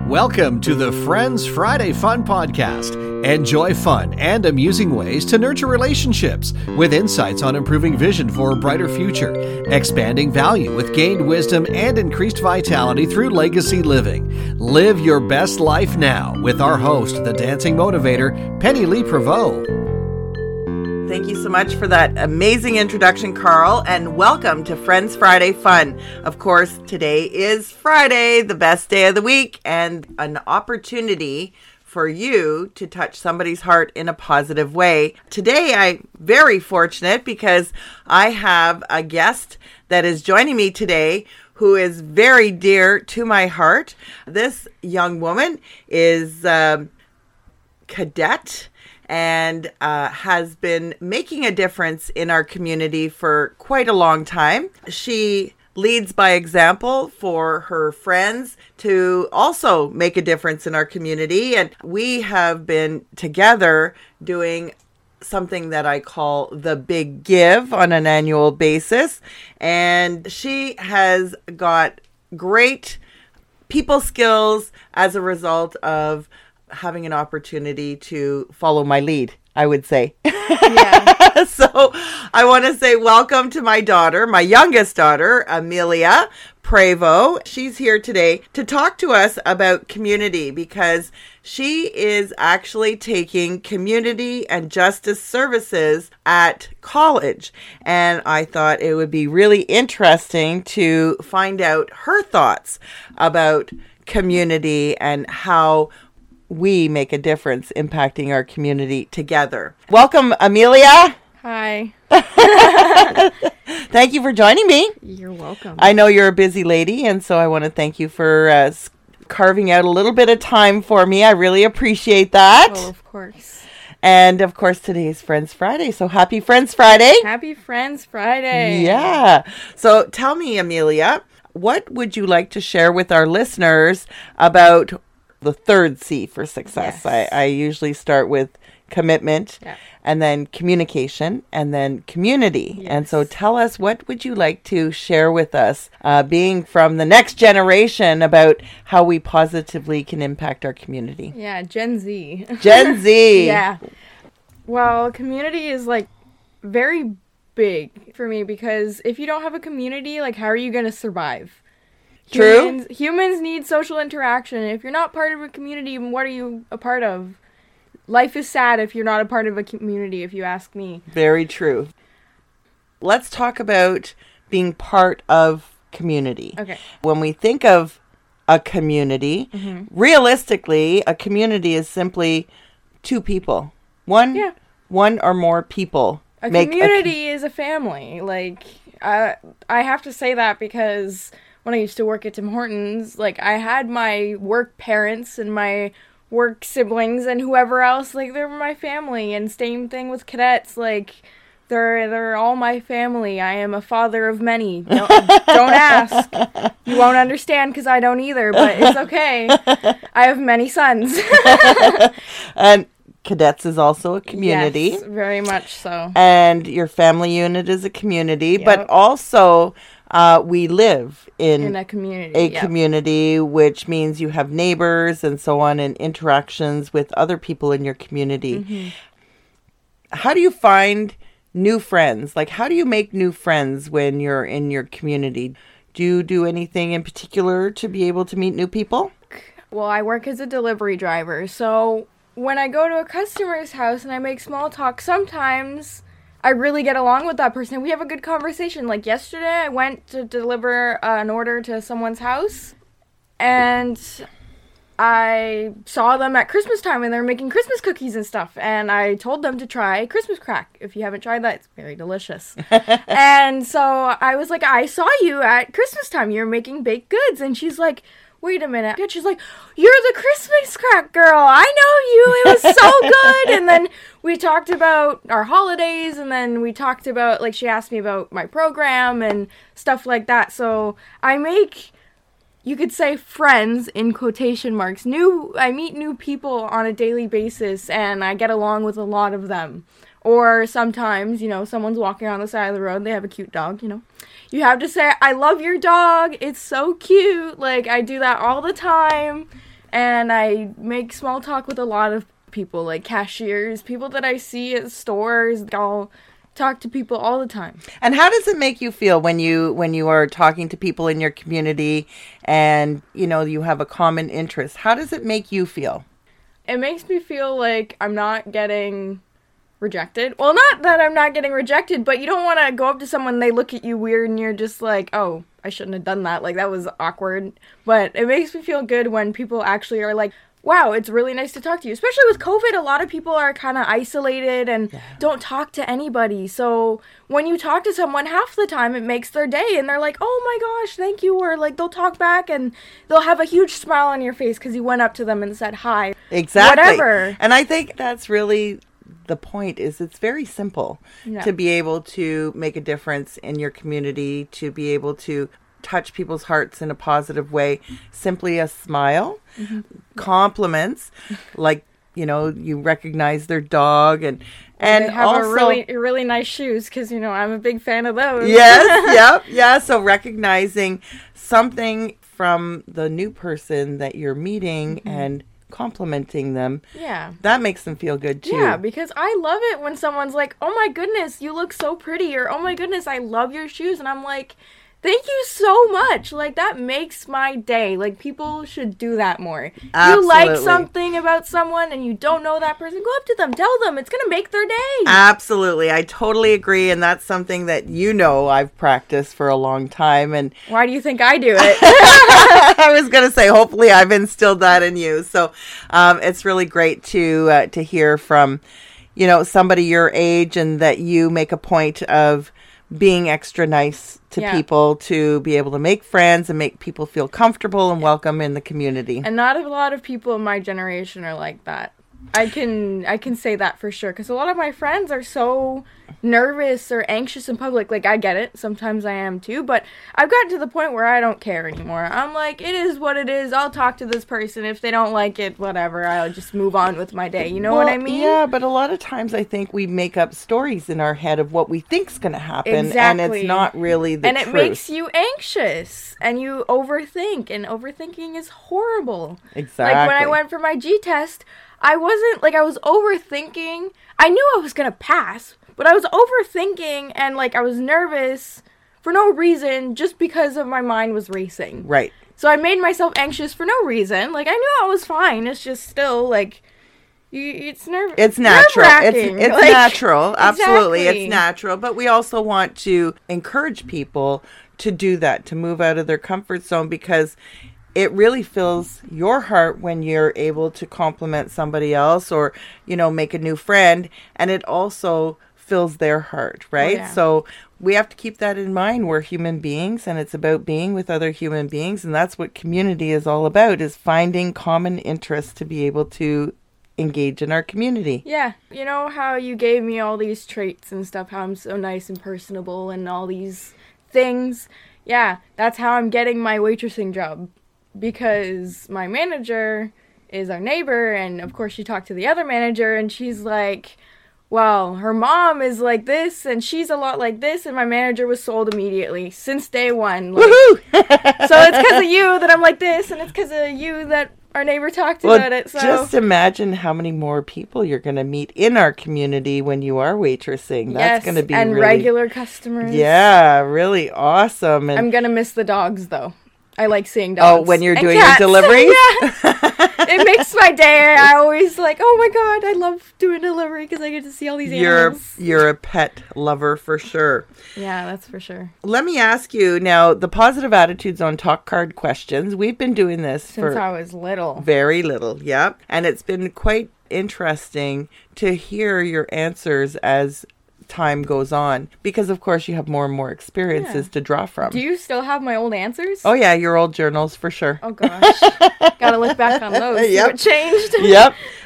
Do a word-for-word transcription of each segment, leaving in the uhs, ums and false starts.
Welcome to the Friends Friday Fun Podcast. Enjoy fun and amusing ways to nurture relationships with insights on improving vision for a brighter future, expanding value with gained wisdom and increased vitality through legacy living. Live your best life now with our host, the dancing motivator, Penny Lee Prevost. Thank you so much for that amazing introduction, Carl, and welcome to Friends Friday Fun. Of course, today is Friday, the best day of the week, and an opportunity for you to touch somebody's heart in a positive way. Today, I'm very fortunate because I have a guest that is joining me today who is very dear to my heart. This young woman is a cadet and uh, has been making a difference in our community for quite a long time. She leads by example for her friends to also make a difference in our community. And we have been together doing something that I call the Big Give on an annual basis. And she has got great people skills as a result of having an opportunity to follow my lead, I would say. Yeah. So I want to say welcome to my daughter, my youngest daughter, Amelia Prevost. She's here today to talk to us about community because she is actually taking community and justice services at college. And I thought it would be really interesting to find out her thoughts about community and how we make a difference impacting our community together. Welcome, Amelia. Hi. Thank you for joining me. You're welcome. I know you're a busy lady, and so I want to thank you for uh, carving out a little bit of time for me. I really appreciate that. Well, of course. And, of course, today is Friends Friday, so happy Friends Friday. Happy Friends Friday. Yeah. So tell me, Amelia, what would you like to share with our listeners about the third C for success? Yes. I, I usually start with commitment, yeah. and then communication, and then community. Yes. And so tell us, what would you like to share with us, uh, being from the next generation, about how we positively can impact our community? Yeah, Gen Z. Gen Z. Yeah. Well, community is like very big for me because if you don't have a community, like how are you going to survive? True. Humans, humans need social interaction. If you're not part of a community, what are you a part of? Life is sad if you're not a part of a community, if you ask me. Very true. Let's talk about being part of community. Okay. When we think of a community, mm-hmm. realistically, a community is simply two people. One, yeah. one or more people. A make community a, is a family. Like, uh, I have to say that because when I used to work at Tim Hortons, like, I had my work parents and my work siblings and whoever else, like, they were my family. And same thing with cadets, like, they're they're all my family. I am a father of many. Don't, don't ask. You won't understand because I don't either, but it's okay. I have many sons. And cadets is also a community. Yes, very much so. And your family unit is a community, Yep. but also Uh, we live in, in a community, a yep. community, which means you have neighbors and so on, and interactions with other people in your community. Mm-hmm. How do you find new friends? Like, how do you make new friends when you're in your community? Do you do anything in particular to be able to meet new people? Well, I work as a delivery driver, so when I go to a customer's house and I make small talk, sometimes I really get along with that person. We have a good conversation. Like yesterday, I went to deliver uh, an order to someone's house, and I saw them at Christmas time, and they're making Christmas cookies and stuff, and I told them to try Christmas crack. If you haven't tried that, it's very delicious. And so I was like, I saw you at Christmas time. You're making baked goods. And she's like, wait a minute. And she's like, you're the Christmas crack girl. I know you. It was so good. And then we talked about our holidays, and then we talked about, like, she asked me about my program and stuff like that. So I make, you could say, friends in quotation marks. New, I meet new people on a daily basis, and I get along with a lot of them. Or sometimes, you know, someone's walking on the side of the road, they have a cute dog, you know. You have to say, I love your dog, it's so cute. Like, I do that all the time. And I make small talk with a lot of people, like cashiers, people that I see at stores. I'll talk to people all the time. And how does it make you feel when you when you are talking to people in your community and, you know, you have a common interest? How does it make you feel? It makes me feel like I'm not getting rejected. Well, not that I'm not getting rejected, but you don't want to go up to someone, they look at you weird, and you're just like, oh, I shouldn't have done that. Like, that was awkward. But it makes me feel good when people actually are like, wow, it's really nice to talk to you. Especially with COVID, a lot of people are kind of isolated and yeah. don't talk to anybody. So when you talk to someone, half the time it makes their day, and they're like, oh my gosh, thank you. Or like they'll talk back and they'll have a huge smile on your face because you went up to them and said hi. Exactly. Whatever. And I think that's really the point, is it's very simple yeah. to be able to make a difference in your community, to be able to touch people's hearts in a positive way. Simply a smile, mm-hmm. compliments, like, you know, you recognize their dog, and and they have also a really really nice shoes, because, you know, I'm a big fan of those. Yes, yep, yeah. So recognizing something from the new person that you're meeting mm-hmm. and complimenting them, yeah, that makes them feel good too. Yeah, because I love it when someone's like, oh my goodness, you look so pretty, or oh my goodness, I love your shoes, and I'm like, thank you so much. Like, that makes my day. Like, people should do that more. Absolutely. You like something about someone and you don't know that person, go up to them, tell them. It's going to make their day. Absolutely. I totally agree. And that's something that, you know, I've practiced for a long time. And why do you think I do it? I was going to say, hopefully I've instilled that in you. So um, it's really great to uh, to hear from, you know, somebody your age, and that you make a point of being extra nice to yeah. people, to be able to make friends and make people feel comfortable and welcome in the community. And not a lot of people in my generation are like that. I can I can say that for sure, because a lot of my friends are so nervous or anxious in public. Like, I get it. Sometimes I am too, but I've gotten to the point where I don't care anymore. I'm like, it is what it is. I'll talk to this person. If they don't like it, whatever. I'll just move on with my day. You know well, what I mean? Yeah, but a lot of times I think we make up stories in our head of what we think's going to happen, exactly. and it's not really the and truth. And it makes you anxious, and you overthink, and overthinking is horrible. Exactly. Like, when I went for my G test, I wasn't, like, I was overthinking. I knew I was going to pass, but I was overthinking, and, like, I was nervous for no reason, just because of my mind was racing. Right. So I made myself anxious for no reason. Like, I knew I was fine. It's just still, like, you, it's nerve. It's natural. It's, it's like, natural. Absolutely. Exactly. It's natural. But we also want to encourage people to do that, to move out of their comfort zone, because it really fills your heart when you're able to compliment somebody else, or, you know, make a new friend. And it also fills their heart, right? Oh, yeah. So we have to keep that in mind. We're human beings, and it's about being with other human beings. And that's what community is all about, is finding common interests to be able to engage in our community. Yeah. You know how you gave me all these traits and stuff, how I'm so nice and personable and all these things? Yeah, that's how I'm getting my waitressing job. Because my manager is our neighbor, and of course she talked to the other manager, and she's like, well, her mom is like this, and she's a lot like this, and my manager was sold immediately, since day one. Like, woohoo! So it's because of you that I'm like this, and it's because of you that our neighbor talked well, about it. So just imagine how many more people you're going to meet in our community when you are waitressing. That's yes, going to be and really, regular customers. Yeah, really awesome. And I'm going to miss the dogs, though. I like seeing dogs. Oh, when you're and doing cats. your deliveries? Yeah. It makes my day. I always like, oh my God, I love doing delivery because I get to see all these you're, animals. You're a pet lover for sure. Yeah, that's for sure. Let me ask you now, the positive attitudes on talk card questions. We've been doing this since for I was little. Very little, yep. And it's been quite interesting to hear your answers as time goes on, because of course you have more and more experiences yeah. to draw from. Do you still have my old answers? Oh yeah, your old journals for sure. Oh gosh. Gotta look back on those. Yep. See what changed. Yep.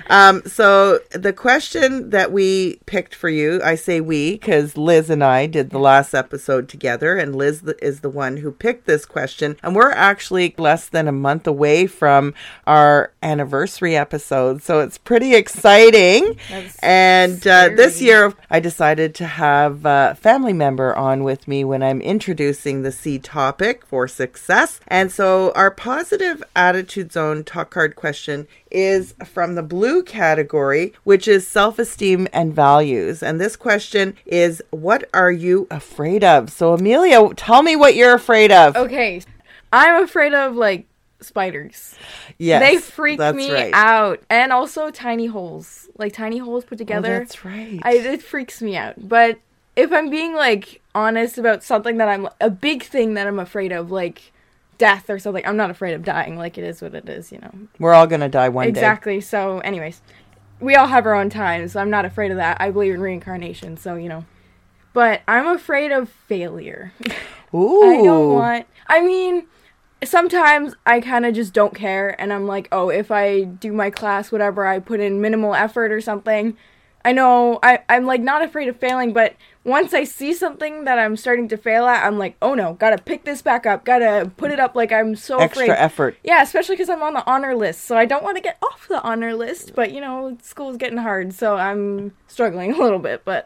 Um, so the question that we picked for you, I say we because Liz and I did the last episode together, and Liz is the one who picked this question. And we're actually less than a month away from our anniversary episode, so it's pretty exciting. That's and uh, this year, I decided to have a family member on with me when I'm introducing the C topic for success. And so our positive attitude zone talk card question is from the blue category, which is self-esteem and values. And this question is, what are you afraid of? So Amelia, tell me what you're afraid of. Okay. I'm afraid of like spiders. Yes. They freak that's me right. out. And also tiny holes. Like tiny holes put together. Oh, that's right. I, it freaks me out. But if I'm being like honest about something that I'm a big thing that I'm afraid of, like death or something, I'm not afraid of dying. Like it is what it is, you know. We're all gonna die one exactly. day. Exactly. So anyways, we all have our own time, so I'm not afraid of that. I believe in reincarnation, so you know. But I'm afraid of failure. Ooh. I don't want I mean sometimes I kind of just don't care, and I'm like, oh, if I do my class, whatever, I put in minimal effort or something. I know I, I'm like not afraid of failing, but once I see something that I'm starting to fail at, I'm like, oh no, gotta pick this back up, gotta put it up. Like I'm so extra afraid. effort. Yeah, especially because I'm on the honor list, so I don't want to get off the honor list. But you know, school's getting hard, so I'm struggling a little bit. But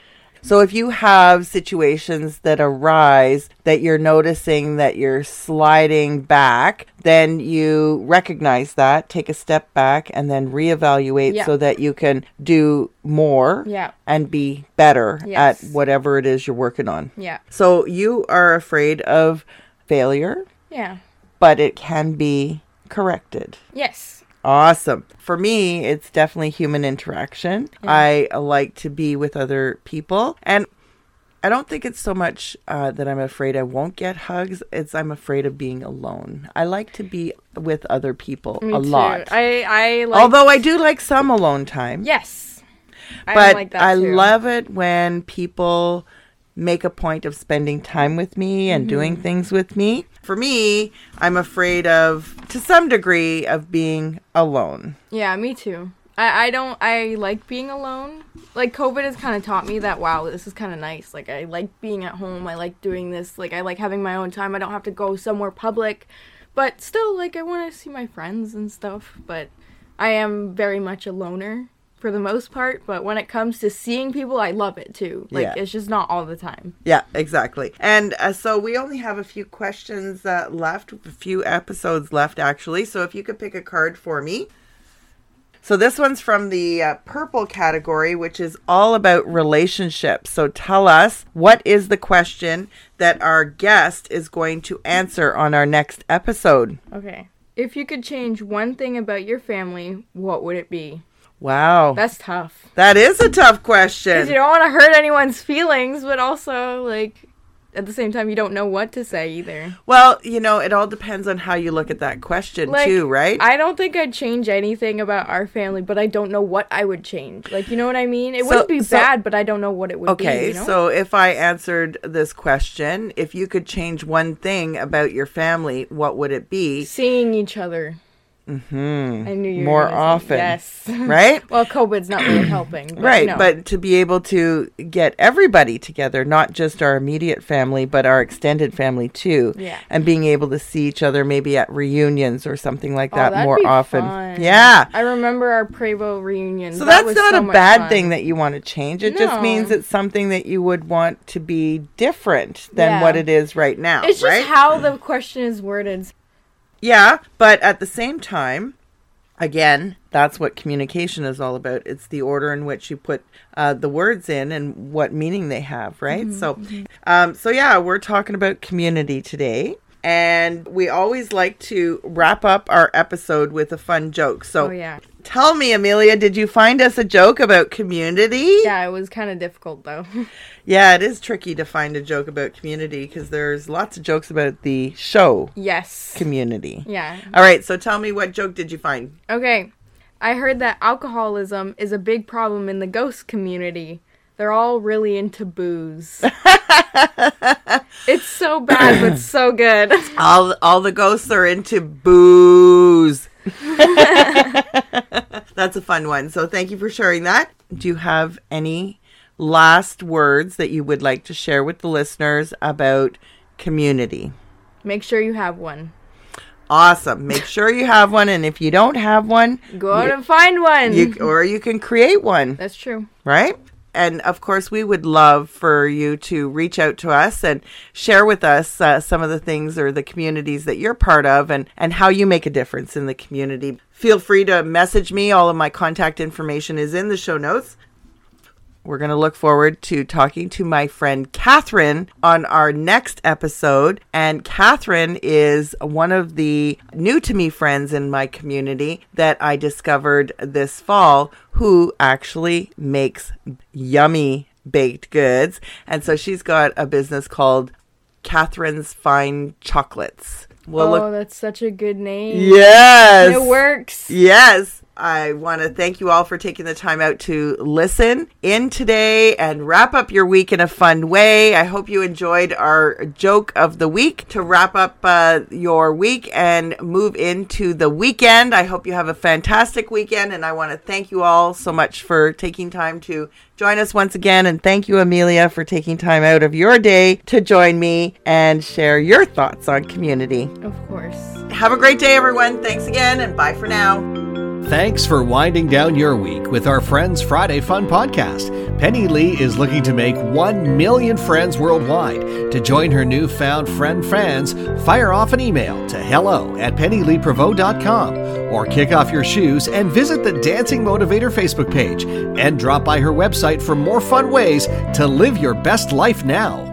so if you have situations that arise that you're noticing that you're sliding back, then you recognize that, take a step back, and then reevaluate yeah. so that you can do more yeah. and be better yes. at whatever it is you're working on. Yeah. So you are afraid of failure. Yeah. But it can be corrected. Yes. Awesome. For me, it's definitely human interaction. Yeah. I like to be with other people. And I don't think it's so much uh, that I'm afraid I won't get hugs. It's I'm afraid of being alone. I like to be with other people me a too. lot. I, I like... Although I do like some alone time. Yes. I but like that I too. love it when people make a point of spending time with me and mm-hmm. doing things with me. For me, I'm afraid of, to some degree, of being alone. Yeah, me too. I, I don't, I like being alone. Like, COVID has kind of taught me that, wow, this is kind of nice. Like, I like being at home. I like doing this. Like, I like having my own time. I don't have to go somewhere public. But still, like, I want to see my friends and stuff. But I am very much a loner for the most part, but when it comes to seeing people, I love it too. Like, yeah. It's just not all the time. Yeah, exactly. And uh, so we only have a few questions uh, left, a few episodes left, actually. So if you could pick a card for me. So this one's from the uh, purple category, which is all about relationships. So tell us, what is the question that our guest is going to answer on our next episode? Okay. If you could change one thing about your family, what would it be? Wow. That's tough. That is a tough question. Because you don't want to hurt anyone's feelings, but also, like, at the same time, you don't know what to say either. Well, you know, it all depends on how you look at that question, like, too, right? I don't think I'd change anything about our family, but I don't know what I would change. Like, you know what I mean? It so, wouldn't be so, bad, but I don't know what it would okay, be. Okay, you know? So if I answered this question, if you could change one thing about your family, what would it be? Seeing each other. Mm-hmm. I knew you were more gonna often. Say, yes. Right? Well, COVID's not really helping. But, right. No. But to be able to get everybody together, not just our immediate family, but our extended family too. Yeah. And being able to see each other maybe at reunions or something like oh, that that'd more be often. Fun. Yeah. I remember our Prevo reunions. So that that's not so a bad fun. thing that you want to change. It no. just means it's something that you would want to be different than yeah. what it is right now. It's right? just how the question is worded. Yeah. But at the same time, again, that's what communication is all about. It's the order in which you put uh, the words in and what meaning they have, right? Mm-hmm, so, mm-hmm. Um, so yeah, we're talking about community today. And we always like to wrap up our episode with a fun joke. So oh, yeah. Tell me, Amelia, did you find us a joke about community? Yeah, it was kind of difficult, though. Yeah, it is tricky to find a joke about community because there's lots of jokes about the show. Yes. Community. Yeah. All right, so tell me, what joke did you find? Okay. I heard that alcoholism is a big problem in the ghost community. They're all really into booze. It's so bad, but so good. All all the ghosts are into booze. That's That's a fun one. So thank you for sharing that. Do you have any last words that you would like to share with the listeners about community? Make sure you have one. Awesome. Make sure you have one. And if you don't have one, go out you, and find one. You, or you can create one. That's true. Right? And of course, we would love for you to reach out to us and share with us uh, some of the things or the communities that you're part of and, and how you make a difference in the community. Feel free to message me. All of my contact information is in the show notes. We're going to look forward to talking to my friend Catherine on our next episode. And Catherine is one of the new to me friends in my community that I discovered this fall who actually makes yummy baked goods. And so she's got a business called Catherine's Fine Chocolates. We'll oh, look- that's such a good name. Yes. It works. Yes. I want to thank you all for taking the time out to listen in today and wrap up your week in a fun way. I hope you enjoyed our joke of the week to wrap up uh, your week and move into the weekend. I hope you have a fantastic weekend, and I want to thank you all so much for taking time to join us once again. And thank you, Amelia, for taking time out of your day to join me and share your thoughts on community. Of course. Have a great day, everyone. Thanks again, and bye for now. Thanks for winding down your week with our Friends Friday Fun podcast. Penny Lee is looking to make one million friends worldwide. To join her newfound friend fans, fire off an email to hello at penny lee prevost dot com or kick off your shoes and visit the Dancing Motivator Facebook page and drop by her website for more fun ways to live your best life now.